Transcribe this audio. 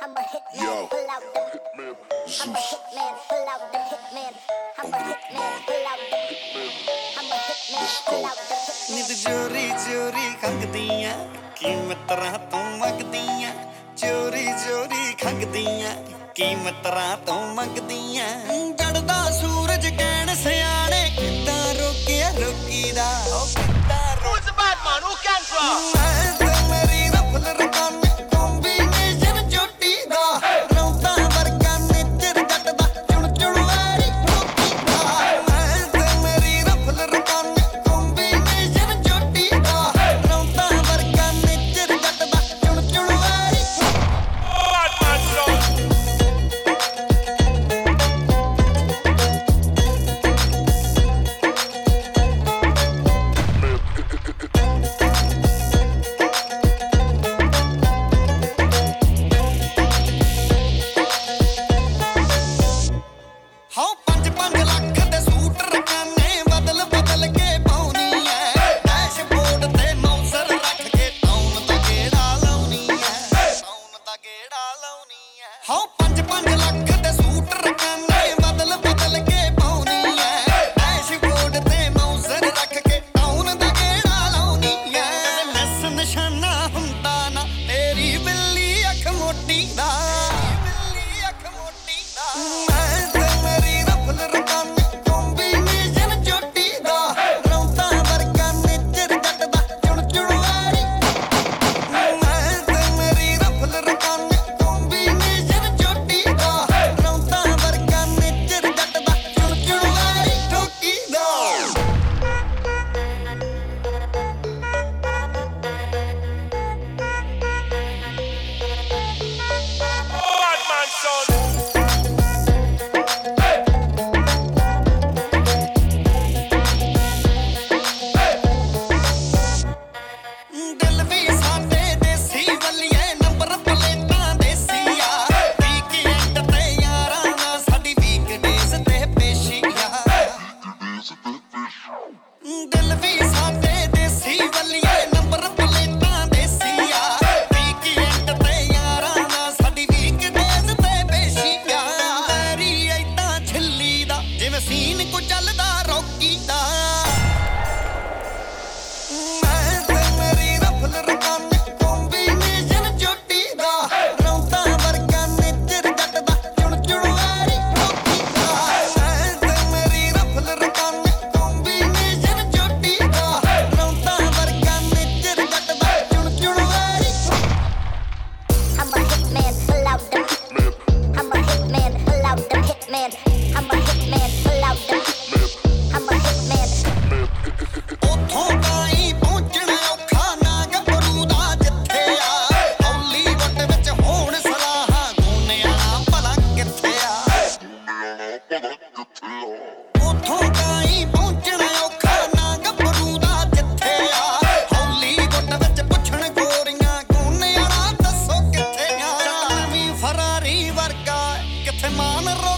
I'm a hitman, pull out the hitman. I'm a hitman, pull out the hitman. I'm a hitman, pull out the hitman. I'm a hitman, pull out the hitman. नींद चोरी चोरी खंगदियां कीमत राह तो मंगदियां चोरी चोरी खंगदियां कीमत राह तो मंगदियां जड़दा सूरज कहण सियाणे किदां रोकिया रोकीदा Who's the bad man? Who can draw? मेरी रफल रकाने कॉम्बिनेशन चोटी दा रौता वर्गा नेचर जटदा चुण चुण वारी ठोकीदा मेरी रफल रकाने कॉम्बिनेशन चोटी दा रौता वर्गा नेचर जटदा चुण चुण वारी Bad man, son. हाँ 5-5 ਲੱਖ ਦੇ ਸੂਟ ਰਕਾਨੇ ਬਦਲ ਬਦਲ ਕੇ ਪਾਉਣੀ ਐ ਡੈਸ਼ਬੋਰਡ ਤੇ ਮੌਸਰ ਰੱਖ ਕੇ ਟਾਊਨ ਦਾ ਗੇੜਾ ਲਾਉਣੀ ਐ हाँ 5-5 ਲੱਖ ਦੇ ਸੂਟ ਰਕਾਨੇ ਬਦਲ ਬਦਲ ਕੇ ਪਾਉਣੀ ਐ ਡੈਸ਼ਬੋਰਡ ਤੇ ਮੌਸਰ ਰੱਖ ਕੇ ਟਾਊਨ ਦਾ ਗੇੜਾ ਲਾਉਣੀ ਐ ਨਸ ਨਿਸ਼ਾਨਾ ਹੁੰਦਾ ਨਾ ਤੇਰੀ ਬਿੱਲੀ ਅੱਖ ਮੋਟੀ ਦਾ ਮੈਂ ਤੇ ਮੇਰੀ ਰਫਲ ਰਕਾਨੇ ਕੌਂਬੀਨੇਸ਼ਨ ਚੋਟੀ ਦਾ ਰੌਤਾ ਵਰਗਾ ਨੇਚਰ ਜਟਦਾ ਚੁਣ ਚੁਣ ਵਾਰੀ ਮੈਂ ਤੇ ਮੇਰੀ ਰਫਲ ਰਕਾਨੇ ਕੌਂਬੀਨੇਸ਼ਨ ਚੋਟੀ ਦਾ ਰੌਤਾ ਵਰਗਾ ਨੇਚਰ ਜਟਦਾ ਚੁਣ ਚੁਣ ਵਾਰੀ ਠੋਕੀ ਦਾ Bad man, son. ਦਿਲ ਵੀ ਸਾਡੇ ਦੇਸੀ ਵੱਲੀਏ ਨੰਬਰ ਪਲੇਟਾਂ ਦੇਸੀ ਆ ਵੀਕਐਂਡ ਤੇ ਯਾਰਾਂ ਨਾਲ ਸਾਡੀ ਵੀਕਡੇਜ਼ ਤੇ ਪੇਸ਼ੀ ਆ ਦਿਲ ਵੀ ਸਾਡੇ ਦੇਸੀ ਵੱਲੀਏ ਨੰਬਰ ਪਲੇਟਾਂ ਦੇਸੀ ਆ ਵੀਕਐਂਡ ਤੇ ਯਾਰਾਂ ਨਾਲ ਸਾਡੀ ਵੀਕਡੇਜ਼ ਤੇ ਪੇਸ਼ੀ ਆ ਤੇਰੀ ਐਦਾਂ ਛਿੱਲੀ ਦਾ ਜਿਵੇਂ ਸੀਨ ਕੋ ਚੱਲਦਾ ਰੌਕੀ ਦਾ ਮੈਂ ਤੇ ਮੇਰੀ ਰਫਲ ਰਕਾਨੇ ਕੌਂਬੀਨੇਸ਼ਨ ਚੋਟੀ ਦਾ ਰੌਤਾ ਵਰਗਾ ਨੇਚਰ ਜਟਦਾ ਚੁਣ ਚੁਣ ਵਾਰੀ ਠੋਕੀਦਾ ਮੈਂ ਤੇ ਮੇਰੀ ਰਫਲ ਰਕਾਨੇ ਕੌਂਬੀਨੇਸ਼ਨ ਚੋਟੀ ਦਾ ਰੌਤਾ ਵਰਗਾ ਨੇਚਰ ਜਟਦਾ ਚੁਣ ਚੁਣ ਵਾਰੀ I'm a hitman, pull out the hitman. I'm a hitman, pull out the hitman. I'm a hitman, pull out the hitman. I'm a hitman. ਉਥੋਂ ਤਾਈਂ ਪਹੁੰਚਣਾ ਔਖਾ ਨਾ ਗੱਭਰੂ ਦਾ ਜਿੱਥੇ ਆ ਹਾਲੀਵੁੱਡ ਵਿੱਚ ਹੋਣ ਸਲਾਹਾਂ ਗੂਨਿਆਂ ਭਲਾ ਕਿੱਥੇ ਆ ਉਥੋਂ ਤਾਈਂ ਪਹੁੰਚਣਾ ਔਖਾ ਨਾ ਗੱਭਰੂ ਦਾ ਜਿੱਥੇ ਆ ਹਾਲੀਵੁੱਡ ਵਿੱਚ ਪੁੱਛਣ ਗੋਰੀਆਂ ਗੂਨਿਆਂ ਦੱਸੋ ਕਿੱਥੇ ਆ ਵੀ ਫਰਾਰੀ ਵਰਗਾ ਕਿੱਥੇ ਮਾਨ ਰੋ